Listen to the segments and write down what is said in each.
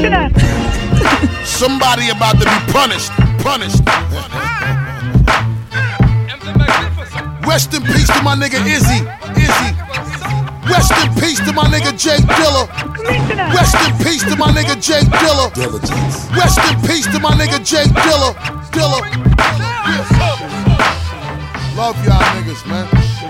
Somebody about to be punished. Rest in peace to my nigga Izzy. Rest in peace to my nigga Jay Dilla. Rest in peace to my nigga Jay Dilla. Rest in peace to my nigga Jay Dilla. Love y'all niggas, man.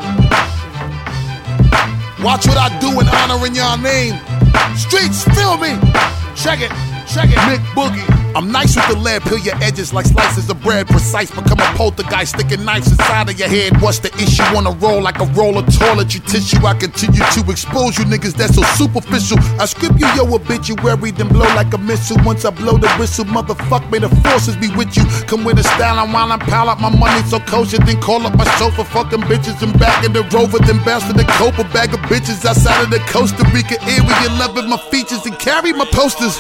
Watch what I do in honoring y'all name. Streets, feel me. Check it. Nick Boogie. I'm nice with the lead, peel your edges like slices of bread. Precise, become a poltergeist, sticking knives inside of your head. What's the issue? Wanna roll like a roll of toiletry tissue? I continue to expose you niggas that's so superficial. I script you your obituary, then blow like a missile. Once I blow the whistle, motherfuck, may the forces be with you. Come with a style, I'm while I pile up my money so kosher. Then call up my chauffeur, fucking bitches and back in the Rover. Then bounce to the cope, a bag of bitches outside of the Costa Rica area. Loving my features and carry my posters.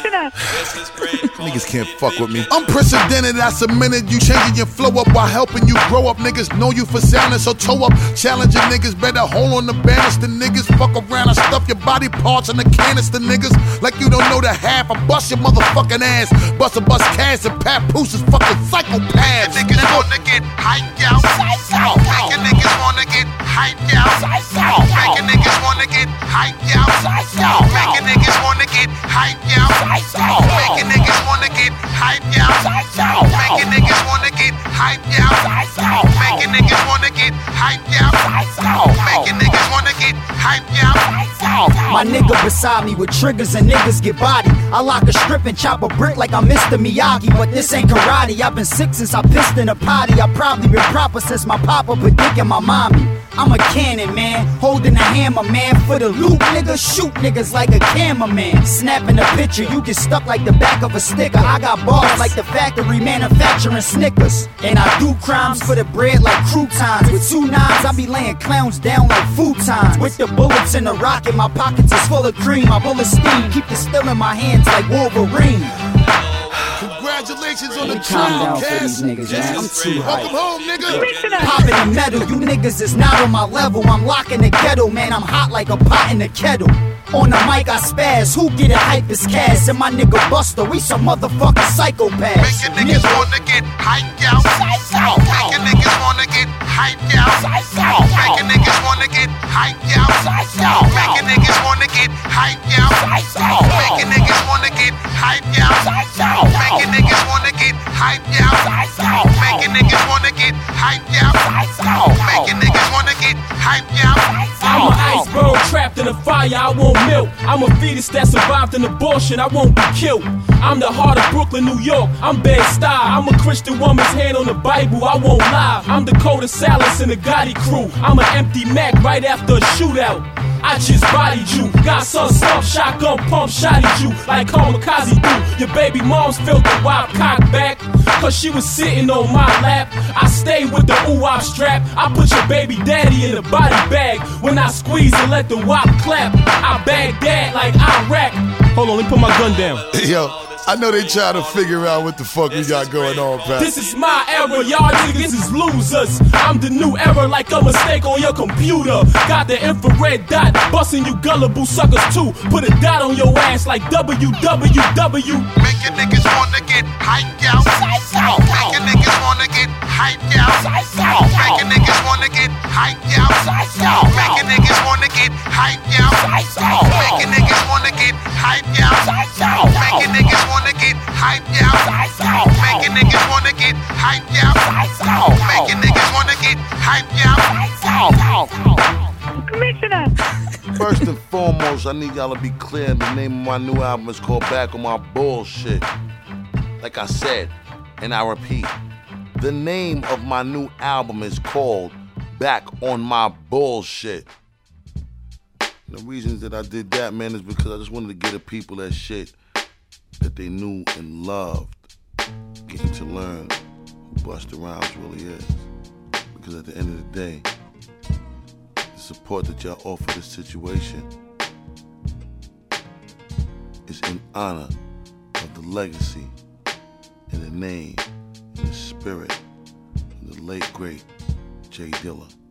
Niggas can't fuck with me. Unprecedented, I submitted. You changing your flow up while helping you grow up. Niggas know you for sounding, so toe up. Challenging niggas, better hold on the banister. Niggas fuck around, I stuff your body parts in the canister. Niggas like you don't know the half. I bust your motherfucking ass. Bust Cass and Papoose is fucking psychopaths. Niggas wanna get hyped out. Making niggas wanna get hyped out. Making niggas wanna get hyped out. Making niggas wanna get hyped out. Making niggas wanna get hyped out. Making niggas wanna get hyped out. Making niggas wanna get hyped out. Making niggas wanna get hyped out. My nigga beside me with triggers and niggas get body. I lock a strip and chop a brick like I'm Mr. Miyagi. But this ain't karate. I've been sick since I pissed in a potty. I probably been proper since my papa put dick in my mommy. I'm a cannon, man, holding a hammer, man. For the loot, nigga, shoot niggas like a cameraman. Snapping a picture, you get stuck like the back of a sticker. I got bars like the factory manufacturing Snickers. And I do crimes for the bread like croutons. With 2 nines, I be laying clowns down like futons. With the bullets in the rocket, my pockets is full of cream. My bullets steam, keep the still in my hands like Wolverine. Congratulations on the trial, Cass. I'm too Welcome home, nigga. Popping the metal, you niggas is not on my level. I'm locking the ghetto, man, I'm hot like a pot in the kettle. On the mic I spaz, who get it hype is Cass. And my nigga Buster, we some motherfucking psychopaths. Making niggas wanna get hyped out. Making niggas wanna get hyped out. Making niggas wanna get hyped out. Making niggas wanna get hyped out. Making niggas wanna get hyped out. Making niggas wanna get hyped out. Making niggas wanna get hyped out. Making niggas wanna get hyped out. I'm an iceberg trapped in a fire, I won't melt. I'm a fetus that survived an abortion, I won't be killed. I'm the heart of Brooklyn, New York, I'm Bed-Stuy. I'm a Christian woman's hand on the Bible, I won't lie. I'm Dakota Salas in the Gotti crew. I'm an empty Mac right after a shootout. I just bodied you, got some shotgun pump, shotted you like kamikaze do. Your baby mom's felt the wild cock back, cause she was sitting on my lap. I stayed with the ooh-wop strap. I put your baby daddy in a body bag. When I squeeze and let the wop clap, I Baghdad like Iraq. Hold on, let me put my gun down. Yo, I know they trying to figure out what the fuck we got going on, Pat. This is my era, y'all niggas is losers. I'm the new era like a mistake on your computer. Got the infrared dot, busting you gullible suckers too. Put a dot on your ass like www. Making niggas wanna get hyped out. Making niggas wanna get hyped out. Making niggas wanna get hyped out. Making niggas wanna get hyped out. Making niggas wanna get hyped out. Making niggas wanna get hyped out. Making niggas wanna get hyped out. Making niggas wanna get hyped out. Commissioner. First and foremost, I need y'all to be clear. The name of my new album is called Back on My Bullshit. Like I said, and I repeat, the name of my new album is called Back on My Bullshit. And the reasons that I did that, man, is because I just wanted to get the people that shit that they knew and loved, getting to learn who Busta Rhymes really is. Because at the end of the day, the support that y'all offer this situation is in honor of the legacy and the name and the spirit of the late, great Jay Dilla.